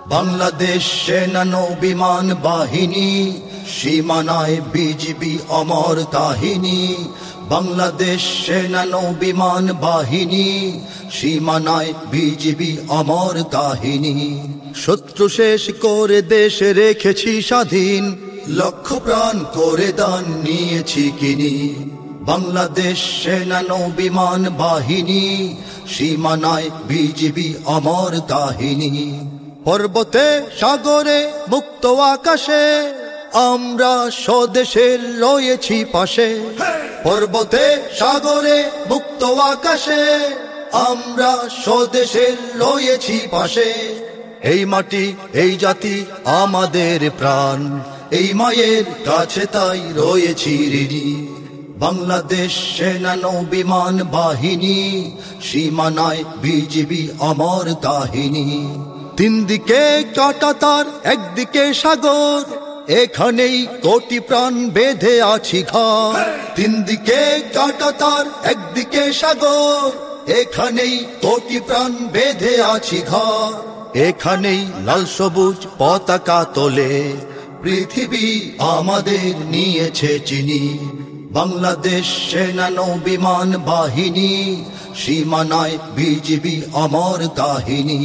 বাংলাদেশ সেনা নৌ বিমান বাহিনী, সীমানায় বিজিবি অমর কাহিনী। বাংলাদেশ সেনা নৌ বিমান বাহিনী, সীমানায় বিজিবি অমর কাহিনী। শত্রু শেষ করে দেশ রেখেছি স্বাধীন, লক্ষ প্রাণ করে দান নিয়েছি কিনি। বাংলাদেশ সেনা নৌ বিমান বাহিনী, সীমানায় বিজিবি অমর কাহিনী। পর্বতে সাগরে মুক্ত আকাশে, আমরা স্বদেশের রয়েছি পাশে। পর্বতে সাগরে মুক্ত আকাশে, আমরা স্বদেশের রয়েছি পাশে। এই মাটি এই জাতি আমাদের প্রাণ, এই মায়ের কাছে তাই রয়েছি ঋণী। বাংলাদেশ সেনা নৌ বিমান বাহিনী, সীমানায় বিজিবি অমর কাহিনী। তিন দিকে কাঁটাতার, একদিকে সাগর, এখানেই কোটি প্রাণ বেঁধে আছি ঘর। তিন দিকে কাঁটাতার, একদিকে সাগর, এখানেই কোটি প্রাণ বেঁধে আছি ঘর। এখানেই লাল সবুজ পতাকা তোলে, পৃথিবী আমাদের নিয়েছে চিনি। বাংলাদেশ সেনা নৌ বিমান বাহিনী, সীমানায় বিজিবি অমর কাহিনী।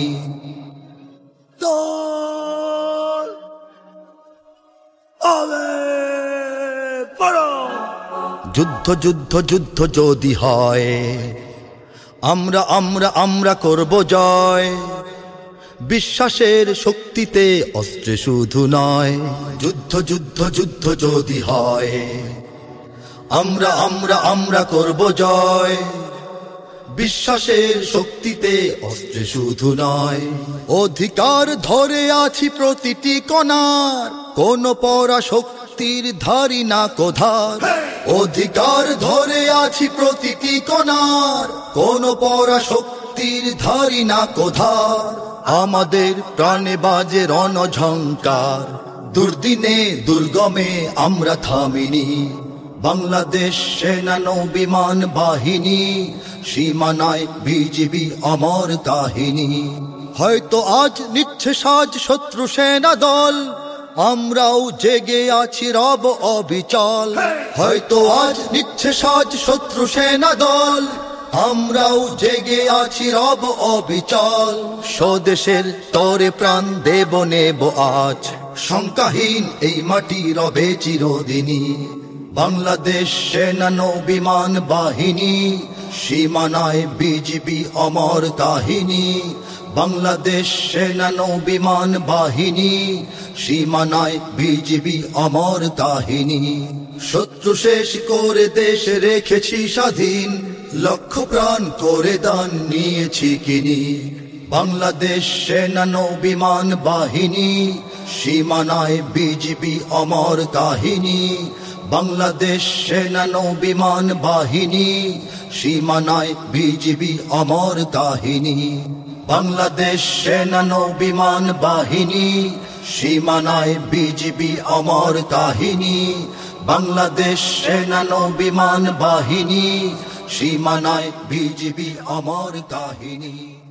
যুদ্ধ যুদ্ধ যুদ্ধ যদি হয়, আমরা আমরা আমরা করব জয়। বিশ্বাসের শক্তিতে অস্ত্রে শুধু নয়। যুদ্ধ যুদ্ধ যুদ্ধ যদি হয়, আমরা আমরা আমরা করব জয়। বিশ্বাসের শক্তিতে অস্ত্রে শুধু নয়। অধিকার ধরে আছি প্রতিটি কণার, কোন পরাশক্তির ধারি না কোধার। অধিকার ধরে আছি প্রতিটি কণার, কোন পরাশক্তির ধারি না কোধার। আমাদের প্রাণে বাজে রণঝঙ্কার, দুর্দিনে দুর্গমে আমরা থামিনি। বাংলাদেশ সেনা নৌ বিমান বাহিনী, সীমানায় বিজিবি অমর কাহিনী। হয়তো আজ নিচ্ছে সাজ শত্রু সেনা দল, আমরাও জেগে আছি রব অবিচল। হয়তো আজ নিচ্ছে সাজ শত্রু সেনা দল, আমরাও জেগে আছি রব অবিচল। স্বদেশের তরে প্রাণ দেব নেব আজ, শঙ্কাহীন এই মাটি রবে চিরদিনী। বাংলাদেশ সেনা নৌ বিমান বাহিনী, সীমানায় বিজিবি অমর কাহিনী। বাংলাদেশ সেনা নৌ বিমান বাহিনী, সীমানায় বিজিবি অমর কাহিনী। শত্রু শেষ করে দেশ রেখেছি স্বাধীন, লক্ষ প্রাণ করে দান নিয়েছি কিনি। বাংলাদেশ সেনা নৌ বিমান বাহিনী, সীমানায় বিজিবি অমর কাহিনী। বাংলাদেশ সেনা নৌ বিমান বাহিনী, সীমানায় বিজিবি অমর কাহিনী। বাংলাদেশ সেনা নৌ বিমান বাহিনী, সীমানায় বিজিবি অমর কাহিনী। বাংলাদেশ সেনা নৌ বিমান বাহিনী, সীমানায় বিজিবি অমর কাহিনী।